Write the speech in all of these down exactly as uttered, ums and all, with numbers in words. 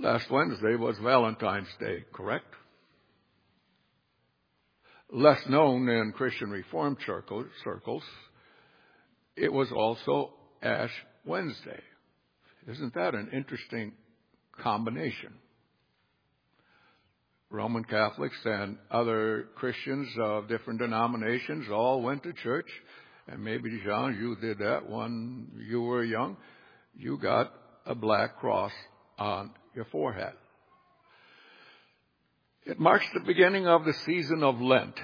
Last Wednesday was Valentine's Day, correct? Less known in Christian Reformed circles, it was also Ash Wednesday. Isn't that an interesting combination? Roman Catholics and other Christians of different denominations all went to church. And maybe, Jean, you did that when you were young. You got a black cross on your forehead. It marks the beginning of the season of Lent,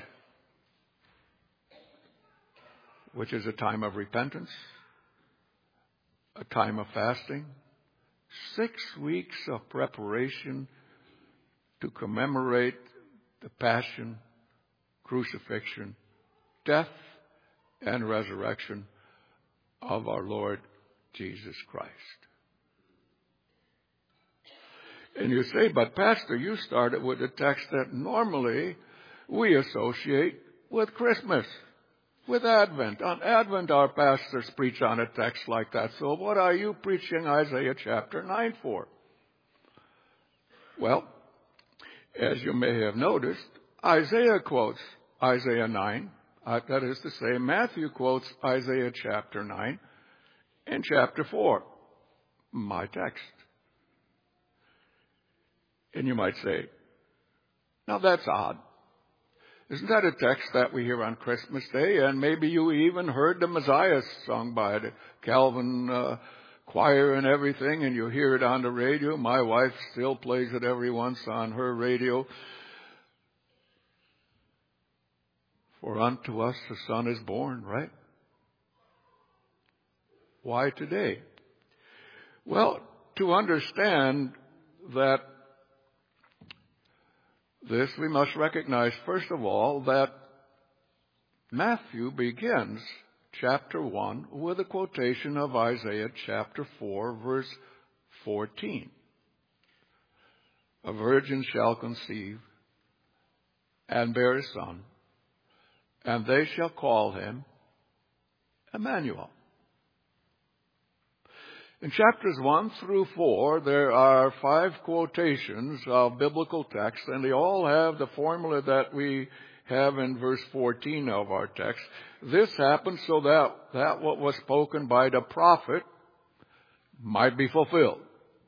which is a time of repentance, a time of fasting, six weeks of preparation to commemorate the passion, crucifixion, death, and resurrection of our Lord Jesus Christ. And you say, but Pastor, you started with a text that normally we associate with Christmas, with Advent. On Advent, our pastors preach on a text like that. So what are you preaching Isaiah chapter nine for? Well, as you may have noticed, Isaiah quotes Isaiah nine. Uh, that is to say, Matthew quotes Isaiah chapter nine and chapter four, my text. And you might say, now that's odd. Isn't that a text that we hear on Christmas Day? And maybe you even heard the Messiah sung by the Calvin uh, choir and everything, and you hear it on the radio. My wife still plays it every once on her radio. For unto us a son is born, right? Why today? Well, to understand that this, we must recognize, first of all, that Matthew begins chapter one with a quotation of Isaiah chapter four, verse fourteen. A virgin shall conceive and bear a son, and they shall call him Emmanuel. In chapters one through four, there are five quotations of biblical texts, and they all have the formula that we have in verse fourteen of our text. This happened so that, that what was spoken by the prophet might be fulfilled.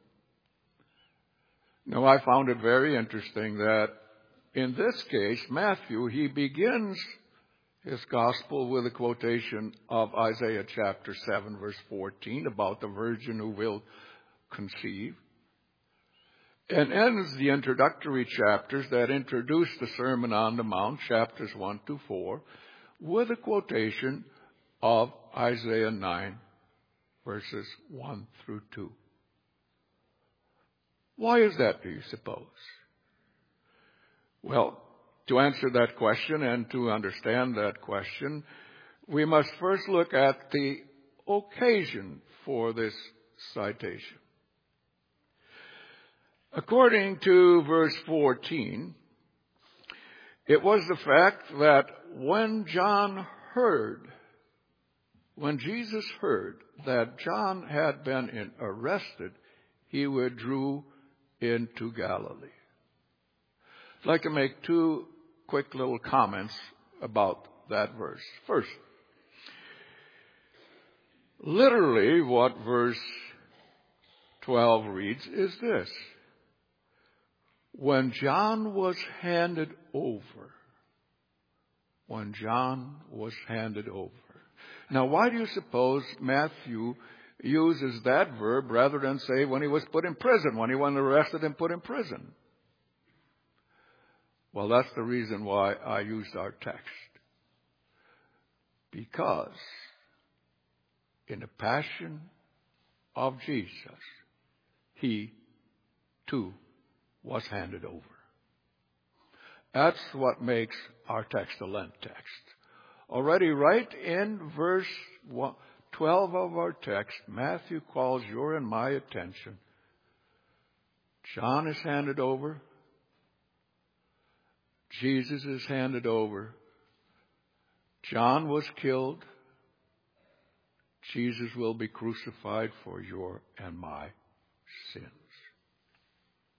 Now, I found it very interesting that in this case, Matthew, he begins his gospel with a quotation of Isaiah chapter seven, verse fourteen, about the virgin who will conceive, and ends the introductory chapters that introduce the Sermon on the Mount, chapters one to four, with a quotation of Isaiah nine, verses one through two. Why is that, do you suppose? Well, to answer that question and to understand that question, we must first look at the occasion for this citation. According to verse fourteen, it was the fact that when John heard, when Jesus heard that John had been arrested, he withdrew into Galilee. I'd like to make two quick little comments about that verse. First, literally what verse twelve reads is this: when John was handed over. When John was handed over. Now, why do you suppose Matthew uses that verb rather than say when he was put in prison, when he was arrested and put in prison? Well, that's the reason why I used our text. Because in the passion of Jesus, he too was handed over. That's what makes our text a Lent text. Already right in verse twelve of our text, Matthew calls your and my attention. John is handed over. Jesus is handed over. John was killed. Jesus will be crucified for your and my sins.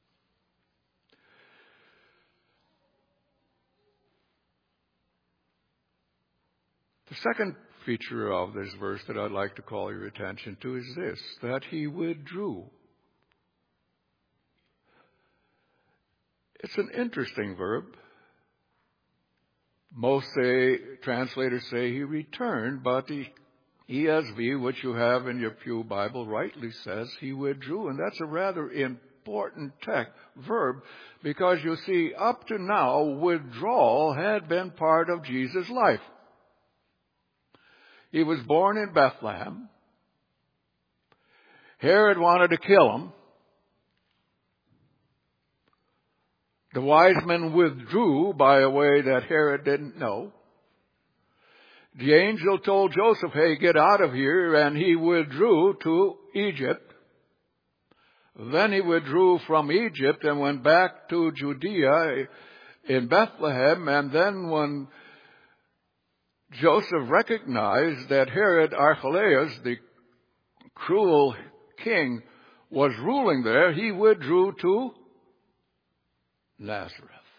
The second feature of this verse that I'd like to call your attention to is this, that he withdrew. It's an interesting verb. Most say, translators say he returned, but the E S V, which you have in your Pew Bible, rightly says he withdrew. And that's a rather important text, verb, because you see, up to now, withdrawal had been part of Jesus' life. He was born in Bethlehem. Herod wanted to kill him. The wise men withdrew by a way that Herod didn't know. The angel told Joseph, hey, get out of here, and he withdrew to Egypt. Then he withdrew from Egypt and went back to Judea in Bethlehem, and then when Joseph recognized that Herod Archelaus, the cruel king, was ruling there, he withdrew to Nazareth.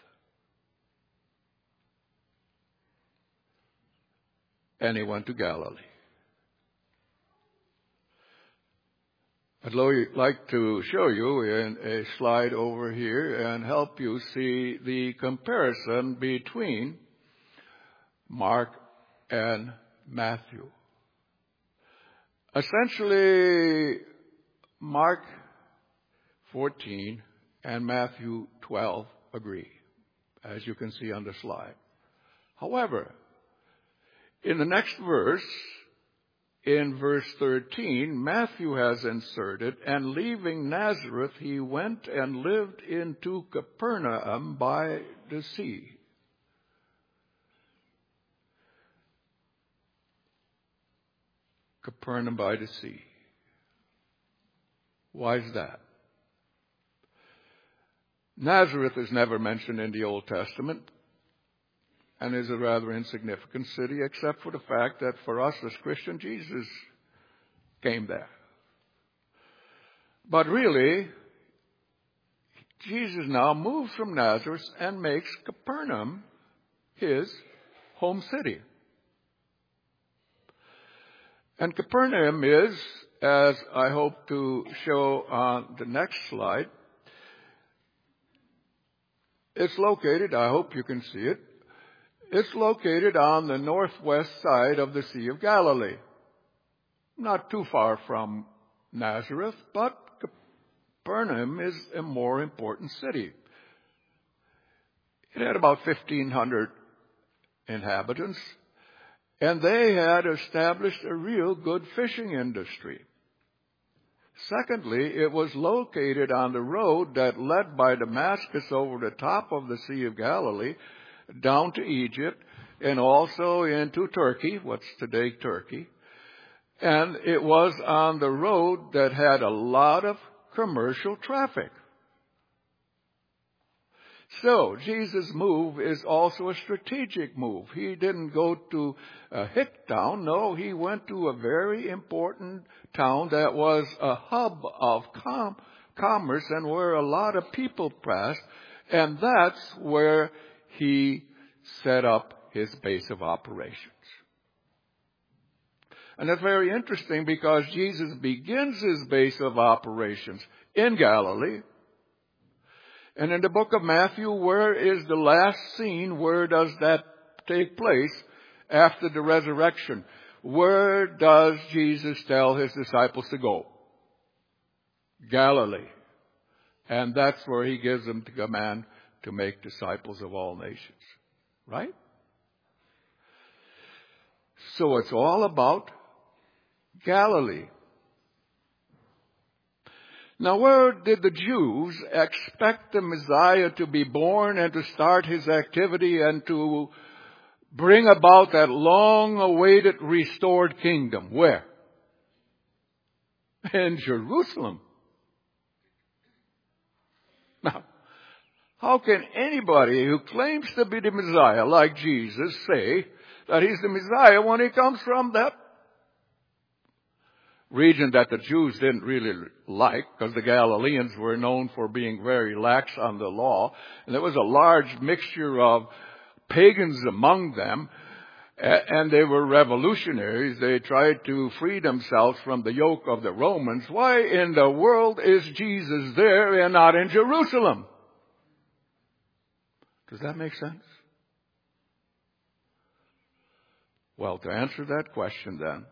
And he went to Galilee. I'd like to show you in a slide over here and help you see the comparison between Mark and Matthew. Essentially, Mark fourteen and Matthew twelve agree, as you can see on the slide. However, in the next verse, in verse thirteen, Matthew has inserted, and leaving Nazareth, he went and lived into Capernaum by the sea. Capernaum by the sea. Why is that? Nazareth is never mentioned in the Old Testament and is a rather insignificant city, except for the fact that for us as Christians, Jesus came there. But really, Jesus now moves from Nazareth and makes Capernaum his home city. And Capernaum is, as I hope to show on the next slide, it's located, I hope you can see it, it's located on the northwest side of the Sea of Galilee. Not too far from Nazareth, but Capernaum is a more important city. It had about fifteen hundred inhabitants, and they had established a real good fishing industry. Secondly, it was located on the road that led by Damascus over the top of the Sea of Galilee down to Egypt and also into Turkey, what's today Turkey. And it was on the road that had a lot of commercial traffic. So, Jesus' move is also a strategic move. He didn't go to a hick town. No, he went to a very important town that was a hub of com- commerce and where a lot of people passed. And that's where he set up his base of operations. And that's very interesting because Jesus begins his base of operations in Galilee. And in the book of Matthew, where is the last scene? Where does that take place after the resurrection? Where does Jesus tell his disciples to go? Galilee. And that's where he gives them the command to make disciples of all nations. Right? So it's all about Galilee. Now, where did the Jews expect the Messiah to be born and to start his activity and to bring about that long-awaited restored kingdom? Where? In Jerusalem. Now, how can anybody who claims to be the Messiah, like Jesus, say that he's the Messiah when he comes from that region that the Jews didn't really like, because the Galileans were known for being very lax on the law, and there was a large mixture of pagans among them, And they were revolutionaries. They tried to free themselves from the yoke of the Romans. Why in the world is Jesus there and not in Jerusalem? Does that make sense? Well, to answer that question then,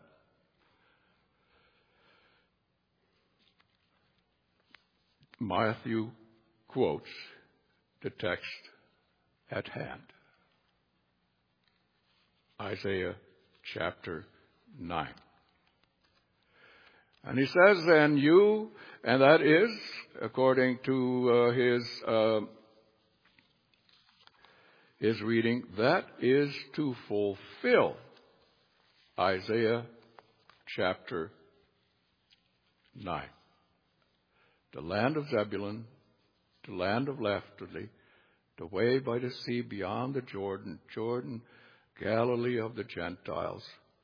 Matthew quotes the text at hand. Isaiah chapter nine. And he says, and you, and that is, according to uh, his uh, his reading, that is to fulfill Isaiah chapter nine. The land of Zebulun, the land of Naphtali, the way by the sea beyond the Jordan, Jordan, Galilee of the Gentiles.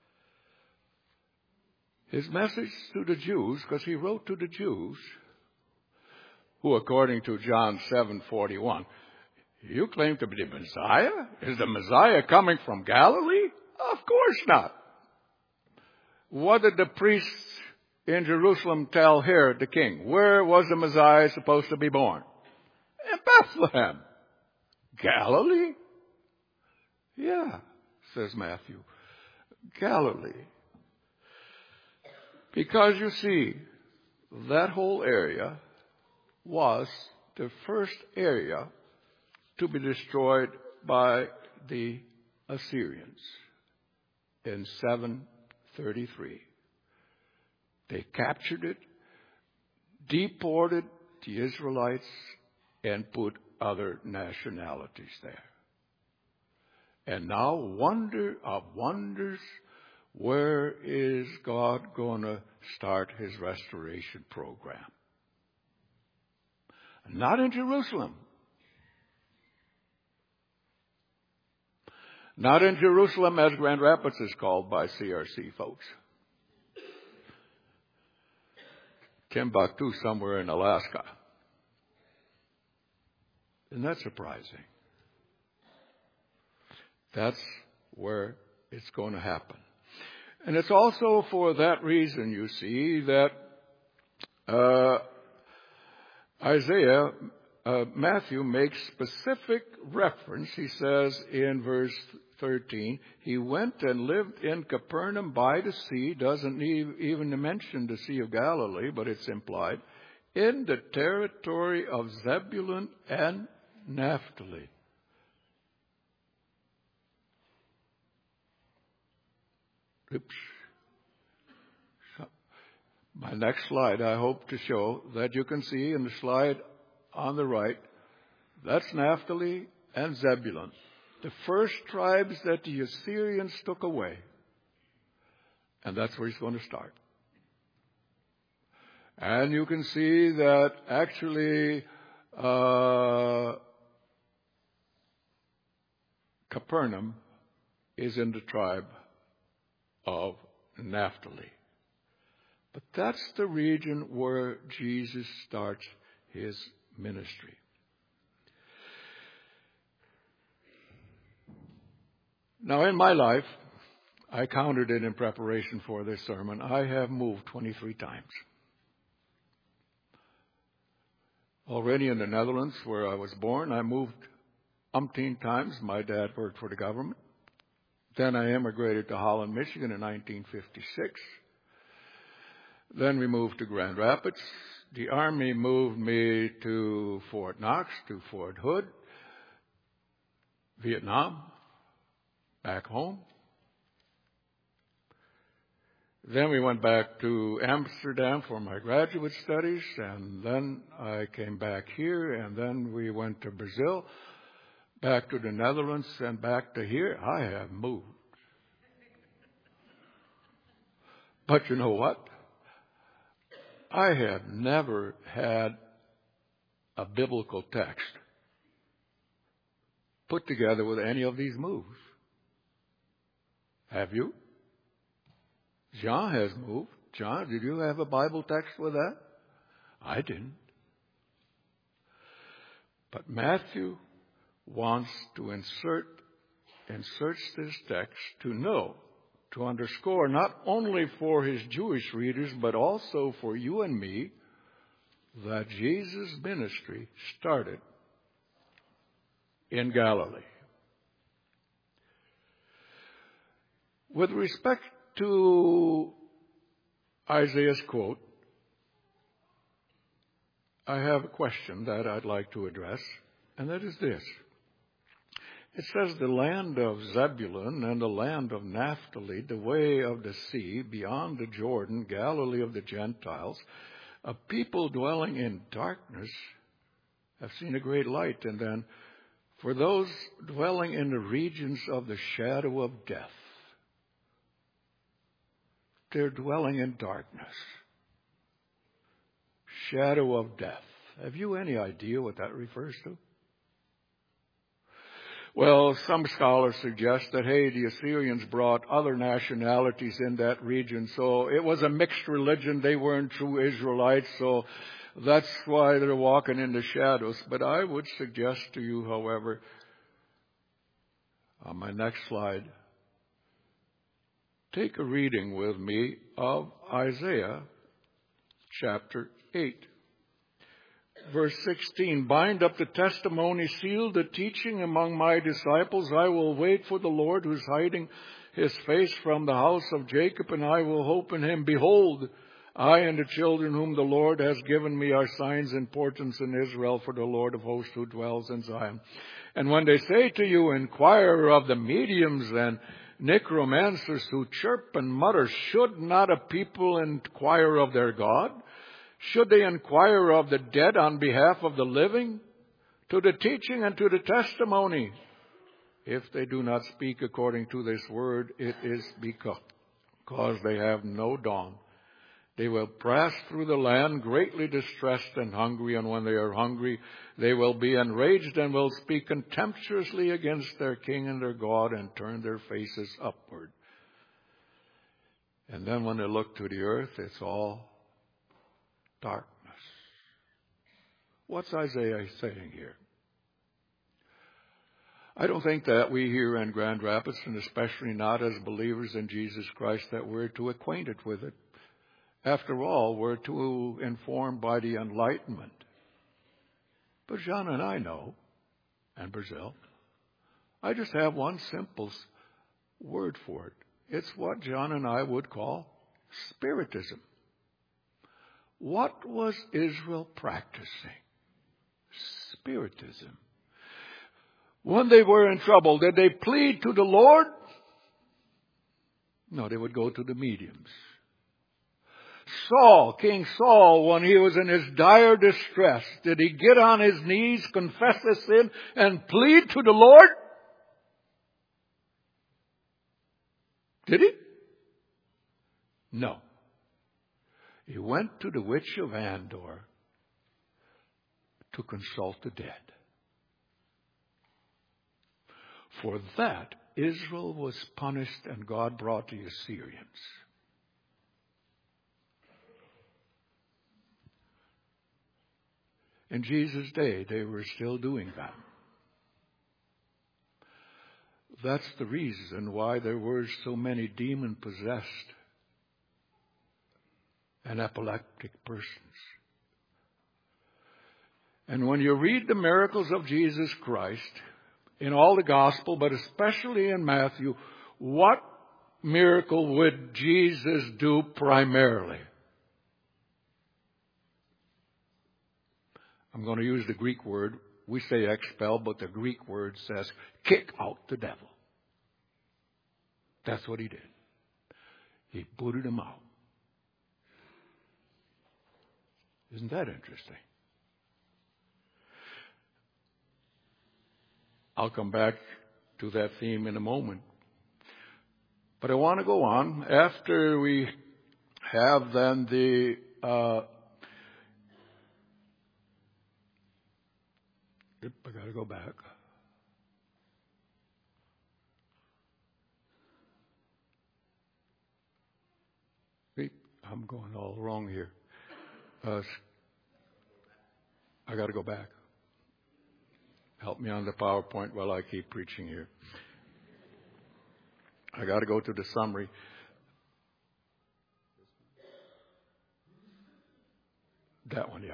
His message to the Jews, because he wrote to the Jews, who according to John seven forty-one, you claim to be the Messiah? Is the Messiah coming from Galilee? Of course not. What did the priests in Jerusalem tell Herod the king? Where was the Messiah supposed to be born? In Bethlehem. Galilee? Yeah, says Matthew. Galilee. Because you see, that whole area was the first area to be destroyed by the Assyrians in seven thirty-three. They captured it, deported the Israelites, and put other nationalities there. And now, wonder of wonders, where is God going to start his restoration program? Not in Jerusalem. Not in Jerusalem, as Grand Rapids is called by C R C folks. Timbuktu, somewhere in Alaska. Isn't that surprising? That's where it's going to happen. And it's also for that reason, you see, that uh, Isaiah, uh, Matthew makes specific reference. He says in verse thirteen, he went and lived in Capernaum by the sea, doesn't even mention the Sea of Galilee, but it's implied, in the territory of Zebulun and Naphtali. Oops. My next slide, I hope to show that you can see in the slide on the right, that's Naphtali and Zebulun, the first tribes that the Assyrians took away. And that's where he's going to start. And you can see that actually uh, Capernaum is in the tribe of Naphtali. But that's the region where Jesus starts his ministry. Now, in my life, I counted it in preparation for this sermon, I have moved twenty-three times. Already in the Netherlands, where I was born, I moved umpteen times. My dad worked for the government. Then I immigrated to Holland, Michigan in nineteen fifty-six. Then we moved to Grand Rapids. The Army moved me to Fort Knox, to Fort Hood, Vietnam, back home. Then we went back to Amsterdam for my graduate studies, and then I came back here, and then we went to Brazil, back to the Netherlands, and back to here. I have moved. But you know what? I have never had a biblical text put together with any of these moves. Have you? John has moved. John, did you have a Bible text with that? I didn't. But Matthew wants to insert and search this text to know, to underscore, not only for his Jewish readers, but also for you and me, that Jesus' ministry started in Galilee. With respect to Isaiah's quote, I have a question that I'd like to address, and that is this. It says, the land of Zebulun and the land of Naphtali, the way of the sea, beyond the Jordan, Galilee of the Gentiles, a people dwelling in darkness have seen a great light. And then, for those dwelling in the regions of the shadow of death, they're dwelling in darkness. Shadow of death. Have you any idea what that refers to? Well, some scholars suggest that, hey, the Assyrians brought other nationalities in that region, so it was a mixed religion. They weren't true Israelites, so that's why they're walking in the shadows. But I would suggest to you, however, on my next slide, take a reading with me of Isaiah chapter eight. Verse sixteen, bind up the testimony, seal the teaching among my disciples. I will wait for the Lord who is hiding his face from the house of Jacob, and I will hope in him. Behold, I and the children whom the Lord has given me are signs and portents in Israel for the Lord of hosts who dwells in Zion. And when they say to you, inquire of the mediums and necromancers who chirp and mutter, should not a people inquire of their God? Should they inquire of the dead on behalf of the living? To the teaching and to the testimony. If they do not speak according to this word, it is because they have no dawn. They will pass through the land greatly distressed and hungry, and when they are hungry, they will be enraged and will speak contemptuously against their king and their God and turn their faces upward. And then when they look to the earth, it's all darkness. What's Isaiah saying here? I don't think that we here in Grand Rapids, and especially not as believers in Jesus Christ, that we're too acquainted with it. After all, we're too informed by the Enlightenment. But John and I know, and Brazil, I just have one simple word for it. It's what John and I would call Spiritism. What was Israel practicing? Spiritism. When they were in trouble, did they plead to the Lord? No, they would go to the mediums. Saul, King Saul, when he was in his dire distress, did he get on his knees, confess his sin, and plead to the Lord? Did he? No. He went to the witch of Endor to consult the dead. For that, Israel was punished and God brought the Assyrians. In Jesus' day, they were still doing that. That's the reason why there were so many demon-possessed and epileptic persons. And when you read the miracles of Jesus Christ in all the gospel, but especially in Matthew, what miracle would Jesus do primarily? I'm going to use the Greek word. We say expel, but the Greek word says kick out the devil. That's what he did. He booted him out. Isn't that interesting? I'll come back to that theme in a moment. But I want to go on. After we have then the uh, I got to go back. See, I'm going all wrong here. Uh, I got to go back. Help me on the PowerPoint while I keep preaching here. I got to go to the summary. That one, yeah.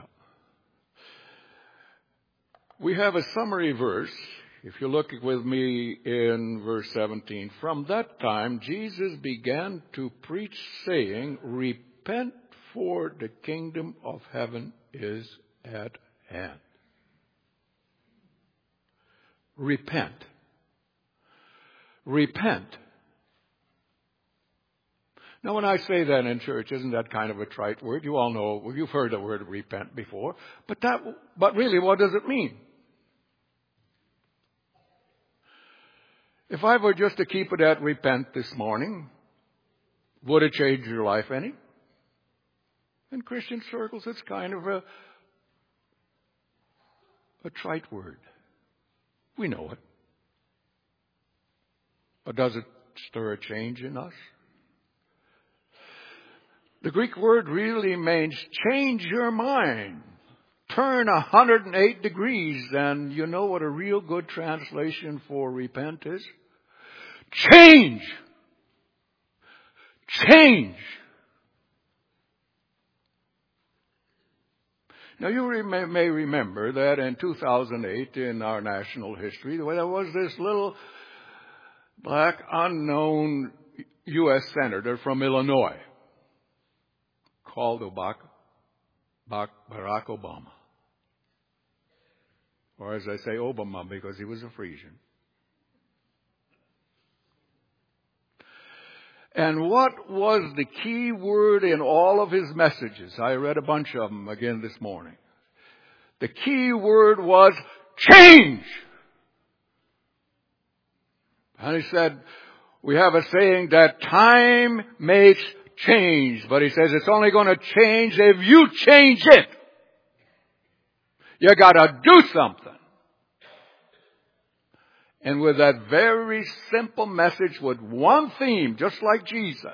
We have a summary verse. If you look with me in verse seventeen, from that time Jesus began to preach, saying, repent, for the kingdom of heaven is at hand. Repent. Repent. Now, when I say that in church, isn't that kind of a trite word? You all know, you've heard the word repent before. But that, but really, what does it mean? If I were just to keep it at repent this morning, would it change your life any? In Christian circles, it's kind of a, a trite word. We know it. But does it stir a change in us? The Greek word really means change your mind. Turn one hundred eight degrees, and you know what a real good translation for repent is? Change! Change! Now, you re- may remember that in two thousand eight, in our national history, there was this little black unknown U S senator from Illinois called Barack Obama. Or as I say, Obama, because he was a Frisian. And what was the key word in all of his messages? I read a bunch of them again this morning. The key word was change. And he said, we have a saying that time makes change. But he says it's only going to change if you change it. You got to do something. And with that very simple message with one theme, just like Jesus,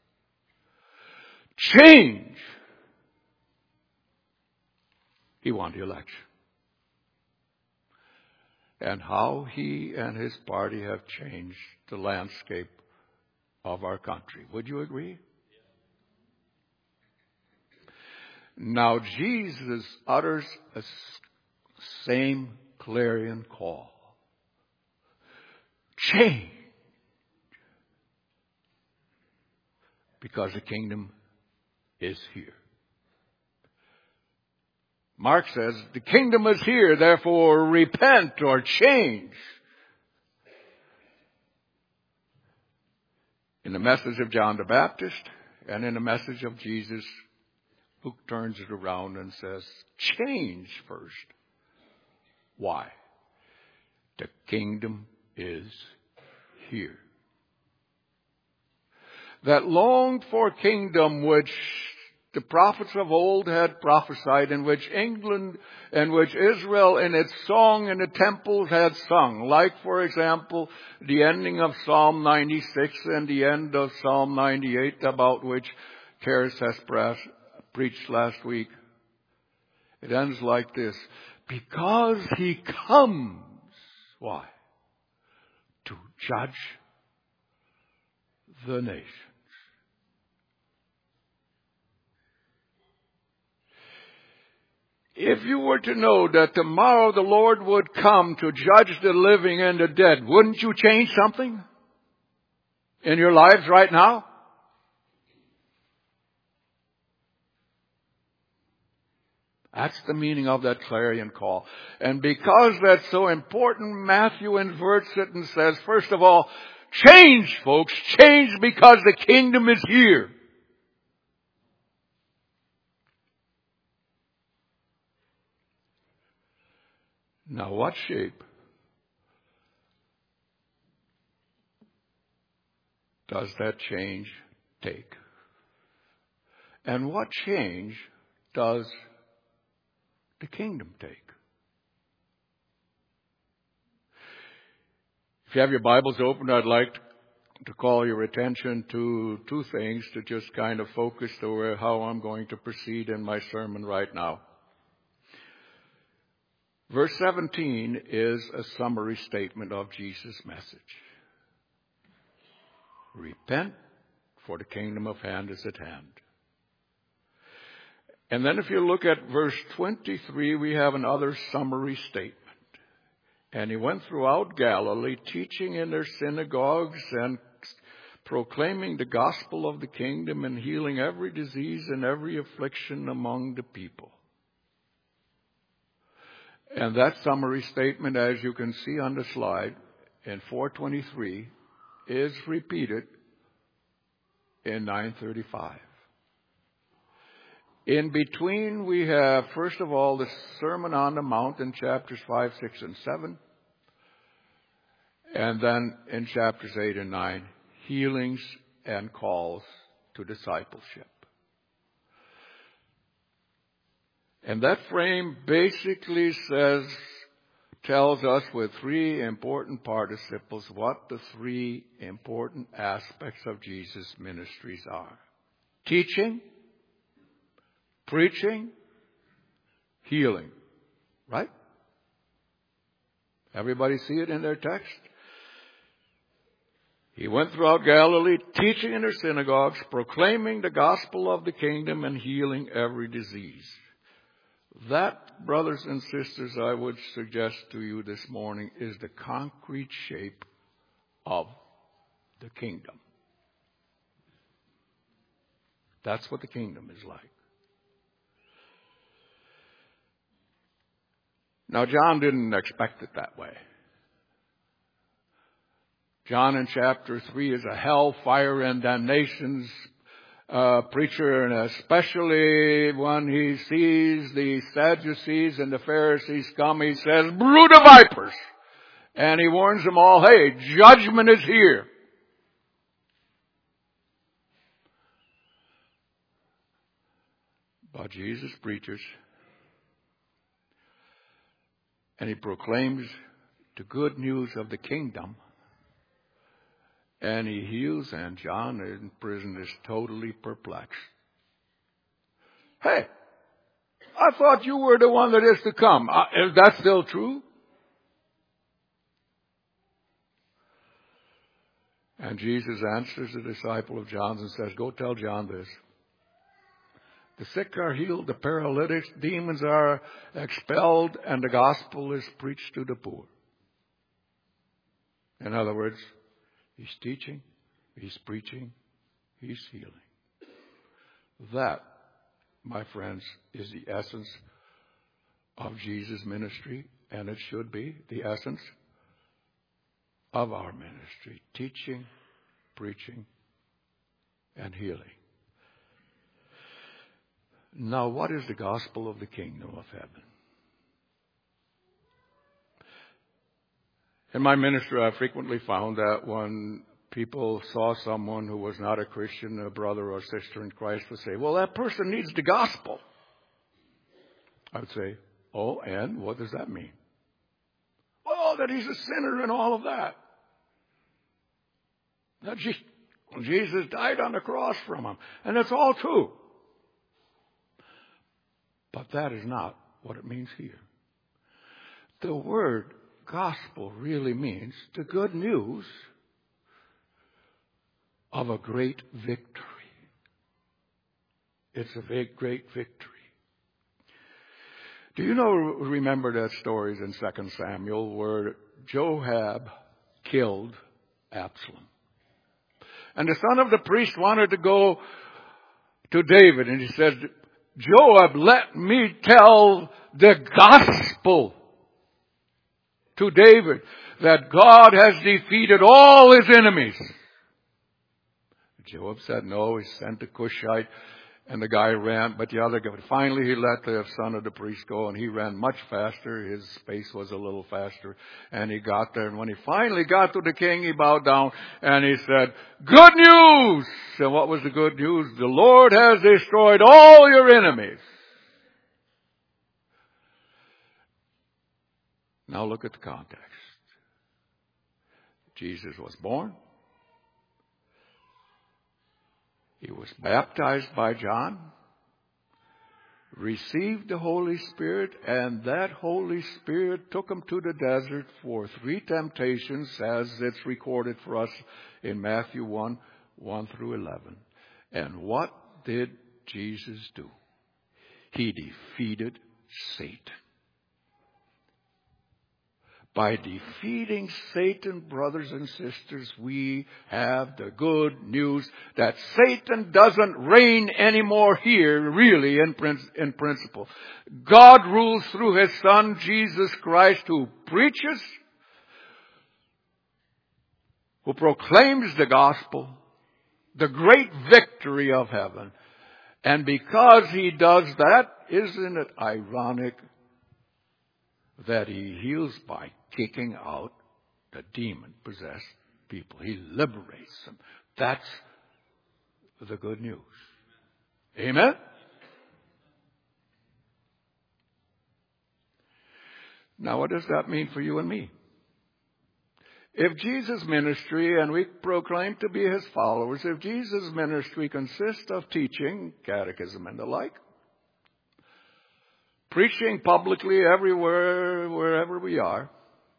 change, he won the election. And how he and his party have changed the landscape of our country. Would you agree? Now Jesus utters the same clarion call. Change. Because the kingdom is here. Mark says, the kingdom is here, therefore repent or change. In the message of John the Baptist and in the message of Jesus, Luke turns it around and says, change first. Why? The kingdom is here. That longed for kingdom which the prophets of old had prophesied, in which England and which Israel in its song in the temples had sung. Like, for example, the ending of Psalm ninety-six and the end of Psalm ninety-eight, about which Karis has preached last week. It ends like this. Because he comes. Why? To judge the nations. If you were to know that tomorrow the Lord would come to judge the living and the dead, wouldn't you change something in your lives right now? That's the meaning of that clarion call. And because that's so important, Matthew inverts it and says, first of all, change, folks. Change because the kingdom is here. Now, what shape does that change take? And what change does the kingdom take? If you have your Bibles open, I'd like to call your attention to two things to just kind of focus to how I'm going to proceed in my sermon right now. Verse seventeen is a summary statement of Jesus' message. Repent, for the kingdom of heaven is at hand. And then if you look at verse twenty-three, we have another summary statement. And he went throughout Galilee, teaching in their synagogues and proclaiming the gospel of the kingdom and healing every disease and every affliction among the people. And that summary statement, as you can see on the slide in four twenty-three, is repeated in nine thirty-five. In between, we have, first of all, the Sermon on the Mount in chapters five, six, and seven. And then in chapters eight and nine, healings and calls to discipleship. And that frame basically says, tells us with three important participles what the three important aspects of Jesus' ministries are. Teaching, preaching, healing. Right? Everybody see it in their text? He went throughout Galilee, teaching in their synagogues, proclaiming the gospel of the kingdom and healing every disease. That, brothers and sisters, I would suggest to you this morning, is the concrete shape of the kingdom. That's what the kingdom is like. Now, John didn't expect it that way. John in chapter three is a hell, fire, and damnations uh, preacher, and especially when he sees the Sadducees and the Pharisees come, he says, brood of vipers! And he warns them all, hey, judgment is here. But Jesus preaches, and he proclaims the good news of the kingdom, and he heals, and John in prison is totally perplexed. Hey, I thought you were the one that is to come. Uh, is that still true? And Jesus answers the disciple of John and says, go tell John this. The sick are healed, the paralytics, demons are expelled, and the gospel is preached to the poor. In other words, he's teaching, he's preaching, he's healing. That, my friends, is the essence of Jesus' ministry, and it should be the essence of our ministry. Teaching, preaching, and healing. Now, what is the gospel of the kingdom of heaven? In my ministry, I frequently found that when people saw someone who was not a Christian, a brother or sister in Christ, would say, well, that person needs the gospel. I would say, oh, and what does that mean? Well, that he's a sinner and all of that. That Jesus died on the cross from him. And that's all true. But that is not what it means here. The word gospel really means the good news of a great victory. It's a big, great victory. Do you know, remember that stories in Second Samuel where Joab killed Absalom? And the son of the priest wanted to go to David, and he said, Joab, let me tell the gospel to David that God has defeated all his enemies. Joab said no. He sent the Cushite, and the guy ran, but the other guy, finally he let the son of the priest go, and he ran much faster. His pace was a little faster, and he got there. And when he finally got to the king, he bowed down, and he said, good news! And what was the good news? The Lord has destroyed all your enemies. Now look at the context. Jesus was born. He was baptized by John, received the Holy Spirit, and that Holy Spirit took him to the desert for three temptations, as it's recorded for us in Matthew one, one through eleven. And what did Jesus do? He defeated Satan. By defeating Satan, brothers and sisters, we have the good news that Satan doesn't reign anymore here, really, in, prin- in principle. God rules through His Son, Jesus Christ, who preaches, who proclaims the gospel, the great victory of heaven. And because He does that, isn't it ironic that He heals by kicking out the demon-possessed people? He liberates them. That's the good news. Amen? Now, what does that mean for you and me? If Jesus' ministry, and we proclaim to be His followers, if Jesus' ministry consists of teaching, catechism and the like, preaching publicly everywhere, wherever we are,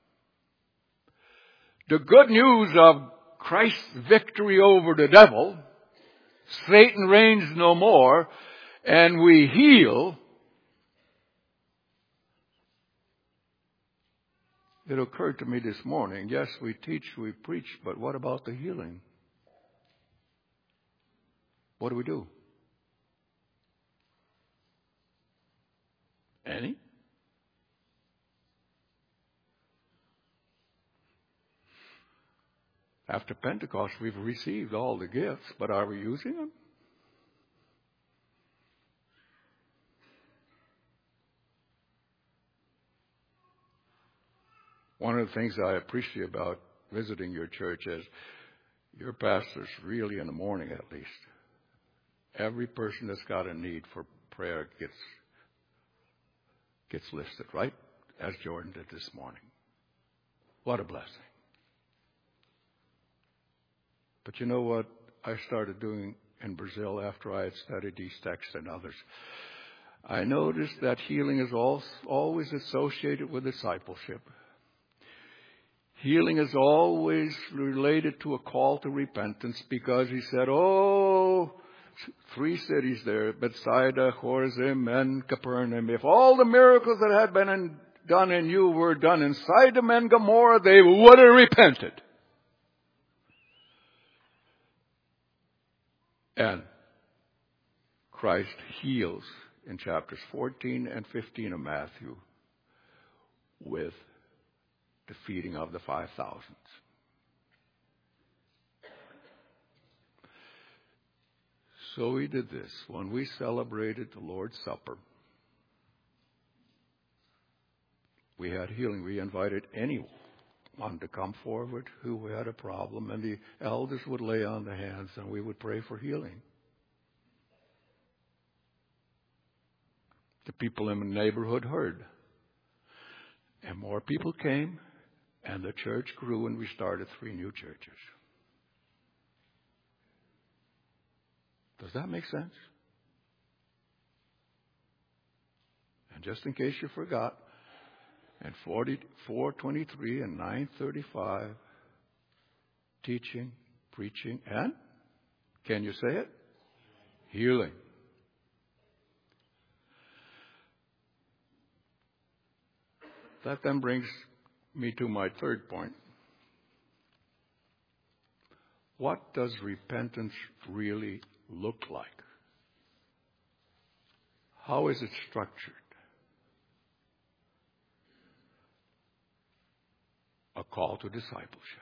the good news of Christ's victory over the devil, Satan reigns no more, and we heal, it occurred to me this morning, yes, we teach, we preach, but what about the healing? What do we do? Any? After Pentecost, we've received all the gifts, but are we using them? One of the things I appreciate about visiting your church is your pastors really, in the morning at least, every person that's got a need for prayer gets gets listed, right? As Jordan did this morning. What a blessing. But you know what I started doing in Brazil after I had studied these texts and others? I noticed that healing is always associated with discipleship. Healing is always related to a call to repentance, because He said, oh, three cities there, Bethsaida, Chorazin, and Capernaum. If all the miracles that had been in, done in you were done in Sodom and Gomorrah, they would have repented. And Christ heals in chapters fourteen and fifteen of Matthew with the feeding of the five thousand. So we did this. When we celebrated the Lord's Supper, we had healing. We invited anyone to come forward who had a problem, and the elders would lay on the hands and we would pray for healing. The people in the neighborhood heard. And more people came, and the church grew, and we started three new churches. Does that make sense? And just in case you forgot, and forty-four twenty-three and nine thirty-five, teaching, preaching, and, can you say it? Healing. That then brings me to my third point. What does repentance really look like? How is it structured? A call to discipleship.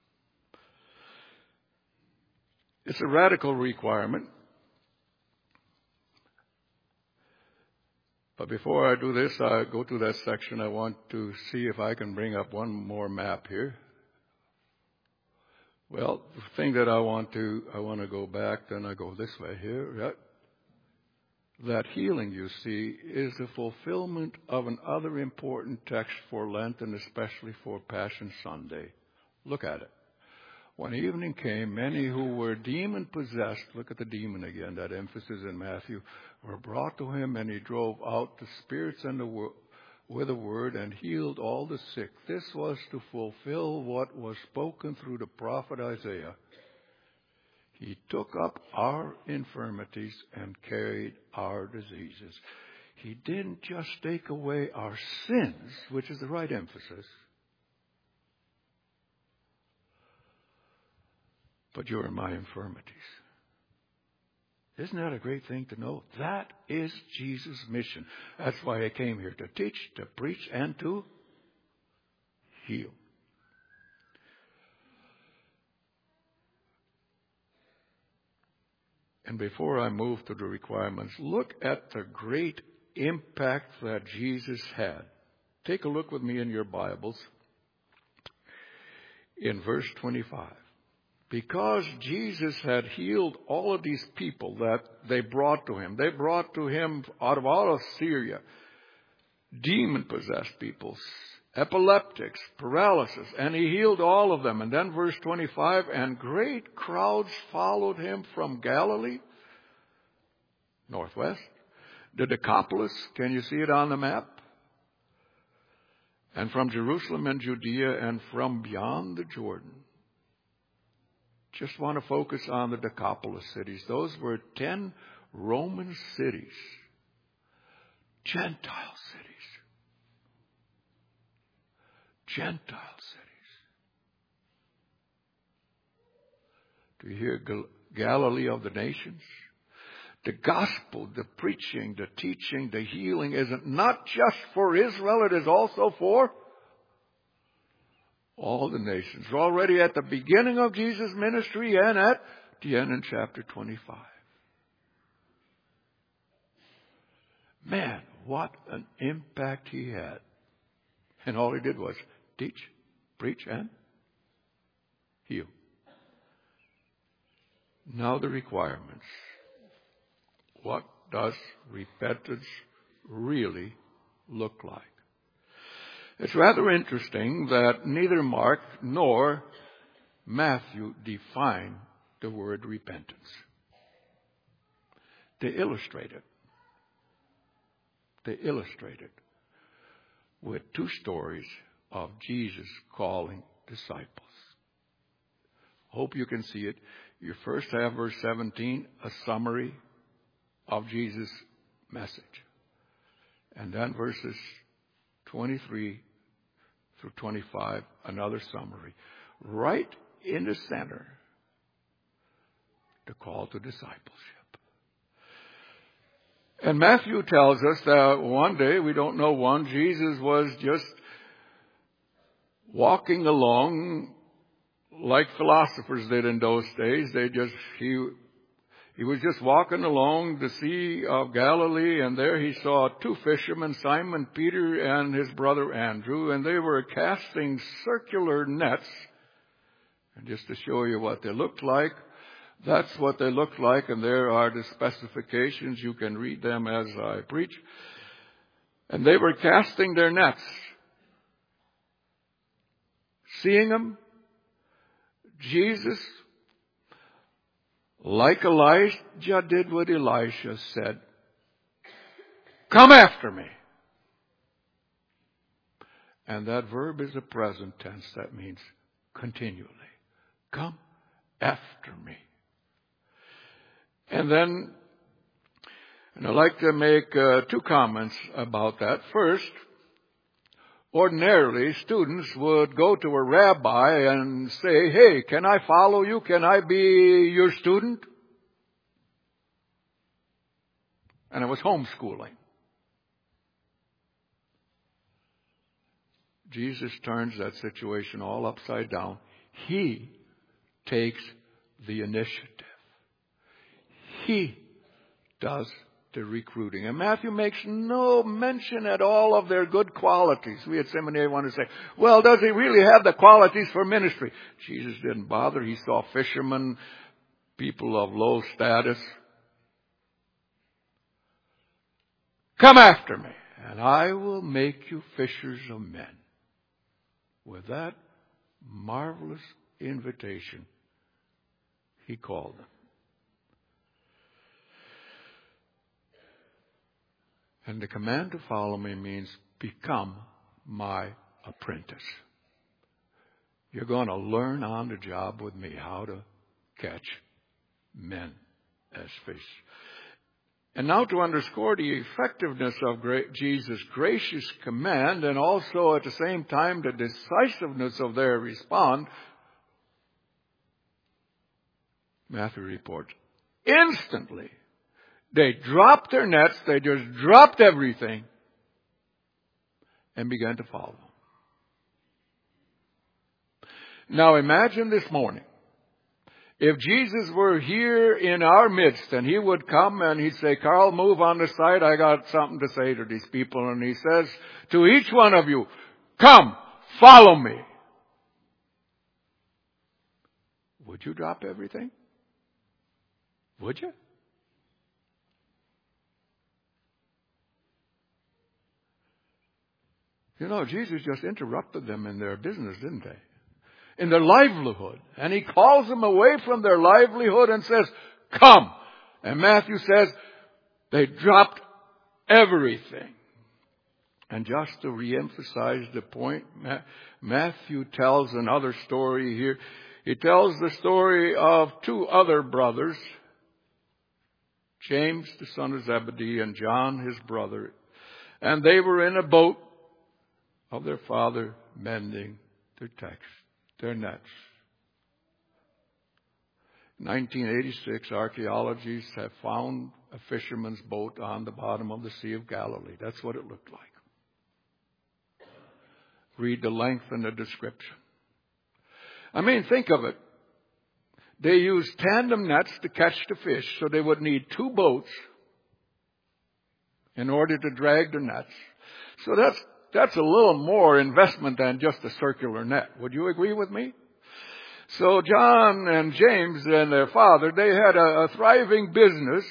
It's a radical requirement. But before I do this, I go to that section. I want to see if I can bring up one more map here. Well, the thing that I want to, I want to go back, then I go this way here. Right? That healing, you see, is the fulfillment of another important text for Lent, and especially for Passion Sunday. Look at it. When evening came, many who were demon-possessed, look at the demon again, that emphasis in Matthew, were brought to him, and he drove out the spirits and the wo- with a word and healed all the sick. This was to fulfill what was spoken through the prophet Isaiah. He took up our infirmities and carried our diseases. He didn't just take away our sins, which is the right emphasis, but your and my infirmities. Isn't that a great thing to know? That is Jesus' mission. That's why I came here, to teach, to preach, and to heal. And before I move to the requirements, look at the great impact that Jesus had. Take a look with me in your Bibles in verse twenty-five. Because Jesus had healed all of these people that they brought to him. They brought to him out of all of Syria demon-possessed people, epileptics, paralysis, and he healed all of them. And then verse twenty-five, and great crowds followed him from Galilee, northwest, the Decapolis, can you see it on the map? And from Jerusalem and Judea and from beyond the Jordan. Just want to focus on the Decapolis cities. Those were ten Roman cities, Gentile cities. Gentile cities. Do you hear Gal- Galilee of the nations? The gospel, the preaching, the teaching, the healing isn't not just for Israel, it is also for all the nations. We're already at the beginning of Jesus' ministry and at the end in chapter twenty-five. Man, what an impact he had. And all he did was teach, preach, and heal. Now the requirements. What does repentance really look like? It's rather interesting that neither Mark nor Matthew define the word repentance. They illustrate it. They illustrate it with two stories of Jesus calling disciples. Hope you can see it. You first have verse seventeen, a summary of Jesus' message. And then verses twenty-three through twenty-five, another summary. Right in the center, the call to discipleship. And Matthew tells us that one day, we don't know when, Jesus was just walking along like philosophers did in those days. They just, he, he was just walking along the Sea of Galilee, and there he saw two fishermen, Simon Peter and his brother Andrew, and they were casting circular nets. And just to show you what they looked like, that's what they looked like, and there are the specifications. You can read them as I preach. And they were casting their nets. Seeing them, Jesus, like Elijah did what Elisha said, come after me. And that verb is a present tense. That means continually. Come after me. And then, and I'd like to make uh, two comments about that. First, ordinarily, students would go to a rabbi and say, hey, can I follow you? Can I be your student? And it was homeschooling. Jesus turns that situation all upside down. He takes the initiative. He does the recruiting. And Matthew makes no mention at all of their good qualities. We at seminary want to say, well, does he really have the qualities for ministry? Jesus didn't bother. He saw fishermen, people of low status. Come after me, and I will make you fishers of men. With that marvelous invitation, he called them. And the command to follow me means become my apprentice. You're going to learn on the job with me how to catch men as fish. And now to underscore the effectiveness of Jesus' gracious command and also at the same time the decisiveness of their response, Matthew reports, instantly they dropped their nets, they just dropped everything and began to follow. Now imagine this morning, if Jesus were here in our midst and he would come and he'd say, Carl, move on the side, I got something to say to these people. And he says to each one of you, come, follow me. Would you drop everything? Would you? You know, Jesus just interrupted them in their business, didn't they? In their livelihood. And he calls them away from their livelihood and says, come. And Matthew says, they dropped everything. And just to reemphasize the point, Matthew tells another story here. He tells the story of two other brothers, James, the son of Zebedee, and John, his brother. And they were in a boat of their father mending their text. Their nets. In nineteen eighty-six, archaeologists have found a fisherman's boat on the bottom of the Sea of Galilee. That's what it looked like. Read the length and the description. I mean, think of it. They used tandem nets to catch the fish, so they would need two boats in order to drag the nets. So that's That's a little more investment than just a circular net. Would you agree with me? So John and James and their father, they had a, a thriving business.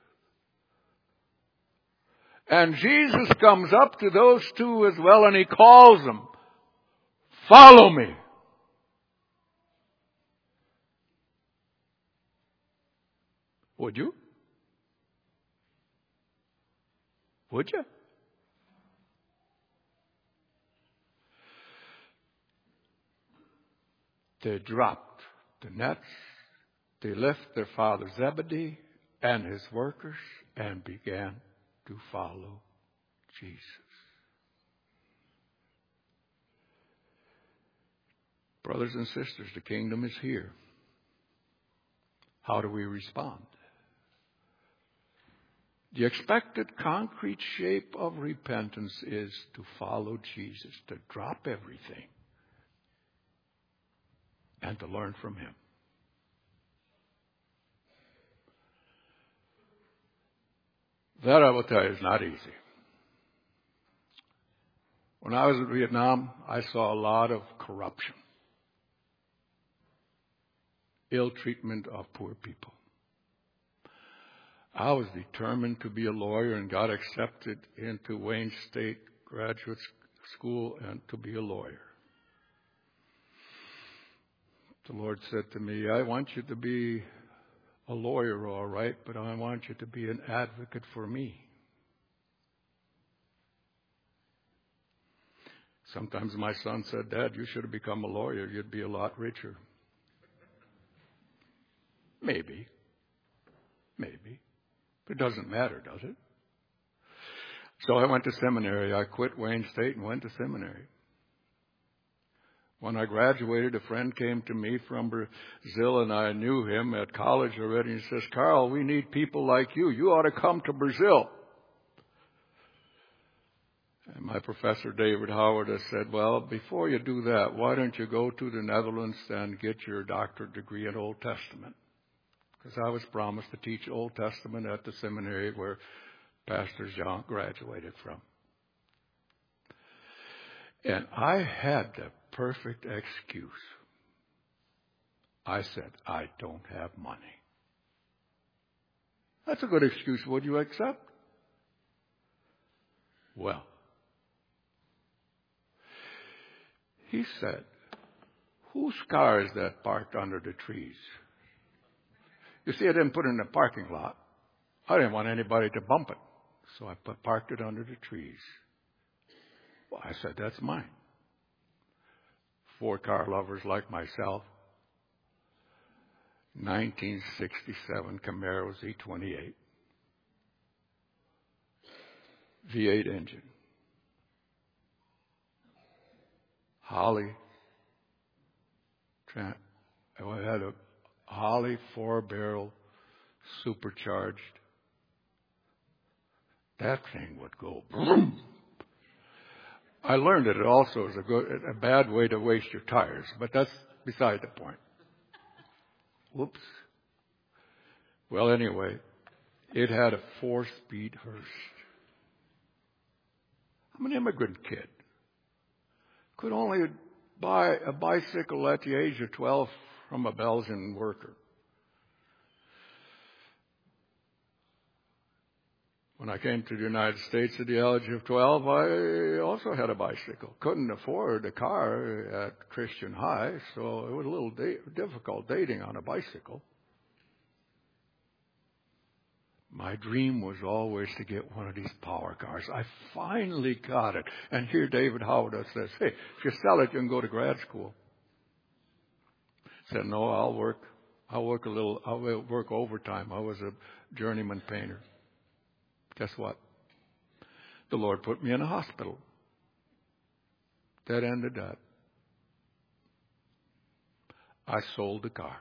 And Jesus comes up to those two as well and he calls them, follow me. Would you? Would you? They dropped the nets. They left their father Zebedee and his workers and began to follow Jesus. Brothers and sisters, the kingdom is here. How do we respond? The expected concrete shape of repentance is to follow Jesus, to drop everything, and to learn from him. That, I will tell you, is not easy. When I was in Vietnam, I saw a lot of corruption, ill treatment of poor people. I was determined to be a lawyer and got accepted into Wayne State Graduate School and to be a lawyer. The Lord said to me, I want you to be a lawyer, all right, but I want you to be an advocate for me. Sometimes my son said, Dad, you should have become a lawyer. You'd be a lot richer. Maybe. Maybe. But it doesn't matter, does it? So I went to seminary. I quit Wayne State and went to seminary. When I graduated, a friend came to me from Brazil, and I knew him at college already. And he says, Carl, we need people like you. You ought to come to Brazil. And my professor, David Howard, has said, well, before you do that, why don't you go to the Netherlands and get your doctorate degree in Old Testament? Because I was promised to teach Old Testament at the seminary where Pastor Jean graduated from. And I had the perfect excuse. I said, I don't have money. That's a good excuse. Would you accept? Well, he said, whose car is that parked under the trees? You see, I didn't put it in the parking lot. I didn't want anybody to bump it. So I put, parked it under the trees. Well, I said, that's mine. Four car lovers like myself. nineteen sixty-seven Camaro Z twenty-eight. V eight engine. Holly. I had a Holly four-barrel supercharged. That thing would go boom. I learned that it also is a, good, a bad way to waste your tires, but that's beside the point. Whoops. Well, anyway, it had a four-speed Hurst. I'm an immigrant kid. Could only buy a bicycle at the age of twelve from a Belgian worker. When I came to the United States at the age of twelve, I also had a bicycle. Couldn't afford a car at Christian High, so it was a little da- difficult dating on a bicycle. My dream was always to get one of these power cars. I finally got it. And here David Howard says, hey, if you sell it, you can go to grad school. I said, no, I'll work. I'll work a little, I'll work overtime. I was a journeyman painter. Guess what? The Lord put me in a hospital. That ended that. I sold the car.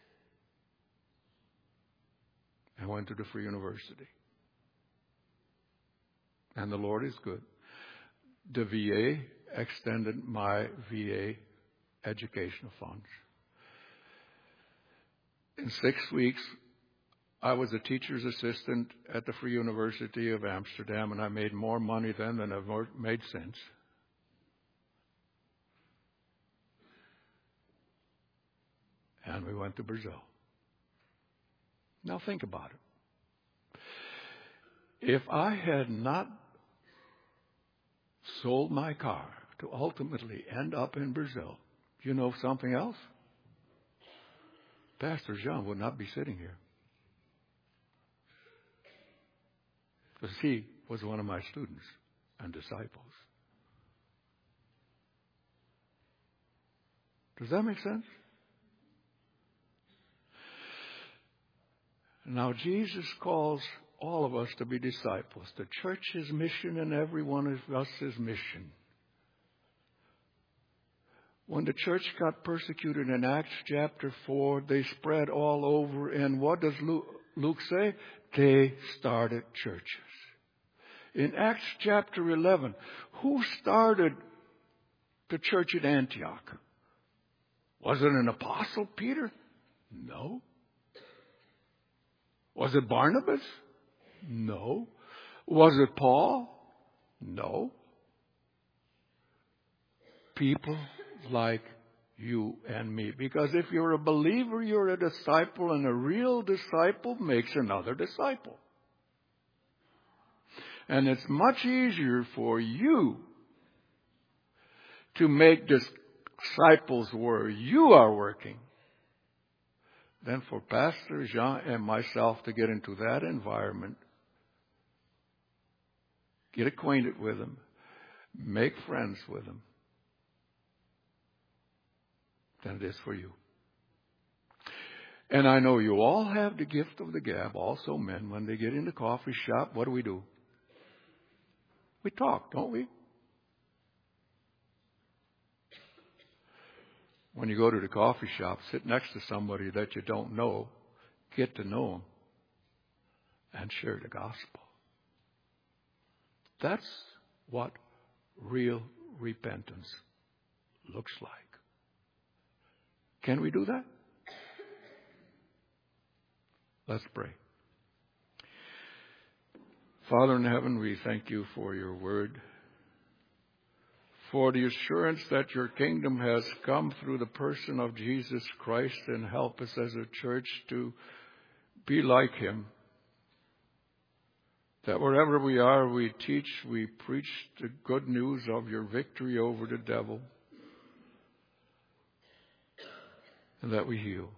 I went to the Free University. And the Lord is good. The V A extended my V A educational funds. In six weeks, I was a teacher's assistant at the Free University of Amsterdam, and I made more money then than I've made since. And we went to Brazil. Now think about it. If I had not sold my car to ultimately end up in Brazil, you know something else? Pastor Jean would not be sitting here. Because he was one of my students and disciples. Does that make sense? Now, Jesus calls all of us to be disciples. The church's mission and every one of us is mission. When the church got persecuted in Acts chapter four, they spread all over. And what does Luke, Luke say? They started churches. In Acts chapter eleven, who started the church at Antioch? Was it an apostle, Peter? No. Was it Barnabas? No. Was it Paul? No. People like you and me. Because if you're a believer, you're a disciple, and a real disciple makes another disciple. And it's much easier for you to make disciples where you are working than for Pastor Jean and myself to get into that environment, get acquainted with them, make friends with them, than it is for you. And I know you all have the gift of the gab, also men. When they get in the coffee shop, what do we do? We talk, don't we? When you go to the coffee shop, sit next to somebody that you don't know, get to know them, and share the gospel. That's what real repentance looks like. Can we do that? Let's pray. Father in heaven, we thank you for your word, for the assurance that your kingdom has come through the person of Jesus Christ, and help us as a church to be like him. That wherever we are, we teach, we preach the good news of your victory over the devil. and that we heal.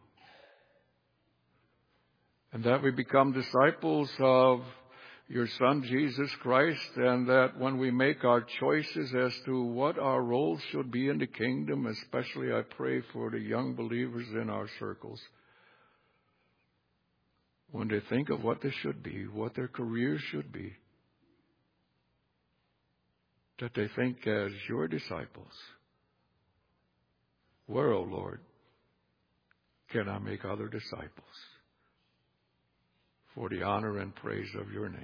And that we become disciples of your Son, Jesus Christ, and that when we make our choices as to what our roles should be in the kingdom, especially I pray for the young believers in our circles, when they think of what they should be, what their careers should be, that they think as your disciples, where, O Lord, can I make other disciples for the honor and praise of your name?